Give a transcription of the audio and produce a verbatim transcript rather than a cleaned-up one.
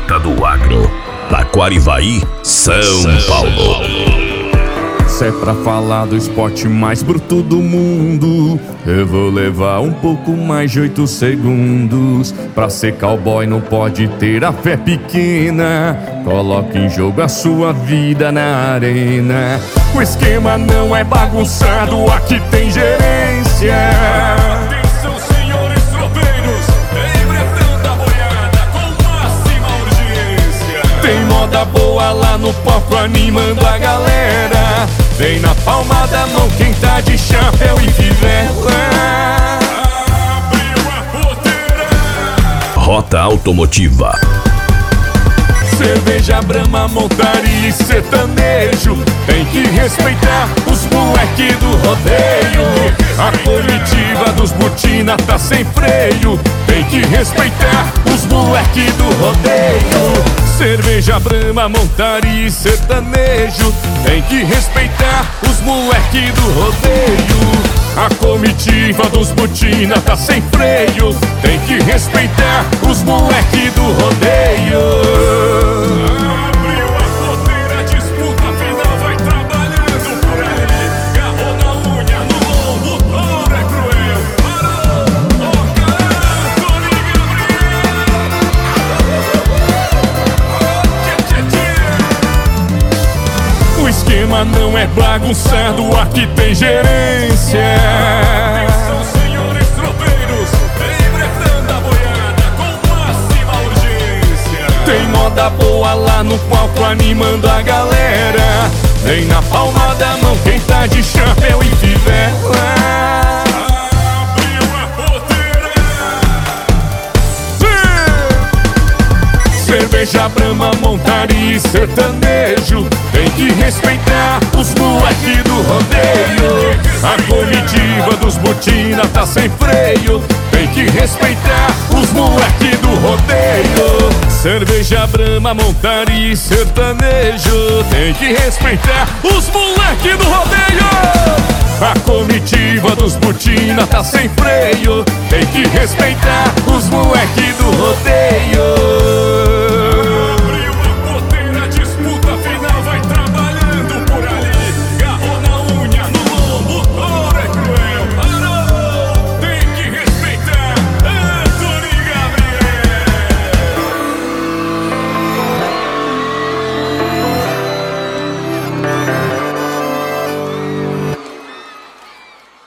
Rota do Agro, Taquarivaí, São, São Paulo. Paulo. Se é pra falar do esporte mais bruto do mundo, eu vou levar um pouco mais de oito segundos. Pra ser cowboy não pode ter a fé pequena. Coloque em jogo a sua vida na arena. O esquema não é bagunçado, aqui tem gerência. Atenção, senhores tropeiros, embretando a boiada com máxima urgência. Tem moda boa lá no palco animando a galera. Vem na palma da mão quem tá de chapéu e fivela. Abriu a porteira. Rota Automotiva. Cerveja, Brahma, montaria e sertanejo. Tem que respeitar os moleque do rodeio. A comitiva dos Butina tá sem freio. Tem que respeitar os moleque do rodeio. Cerveja, Brahma, montaria e sertanejo. Tem que respeitar os moleque do rodeio. A comitiva dos Butina tá sem freio. Tem que respeitar os moleque do rodeio. Abriu a porteira, disputa final, vai trabalhando por aí. Garrou na unha, no lombo, o touro é cruel. Parou, toca, Antônio Gabriel. O esquema não é bagunçado, aqui tem gerência. Atenção, senhores tropeiros, embretando a boiada com máxima urgência. Tem moda boa lá no palco animando a galera. Vem na palma da mão quem tá de chapéu e fivela. Abriu a porteira. Cerveja, Brahma, montaria e sertanejo. Tem que respeitar os moleque do rodeio. A comitiva dos Butina tá sem freio. Tem que respeitar os moleque do rodeio. Cerveja, Brahma, montaria e sertanejo. Tem que respeitar os moleque do rodeio. A comitiva dos Butina tá sem freio. Tem que respeitar os moleque do rodeio.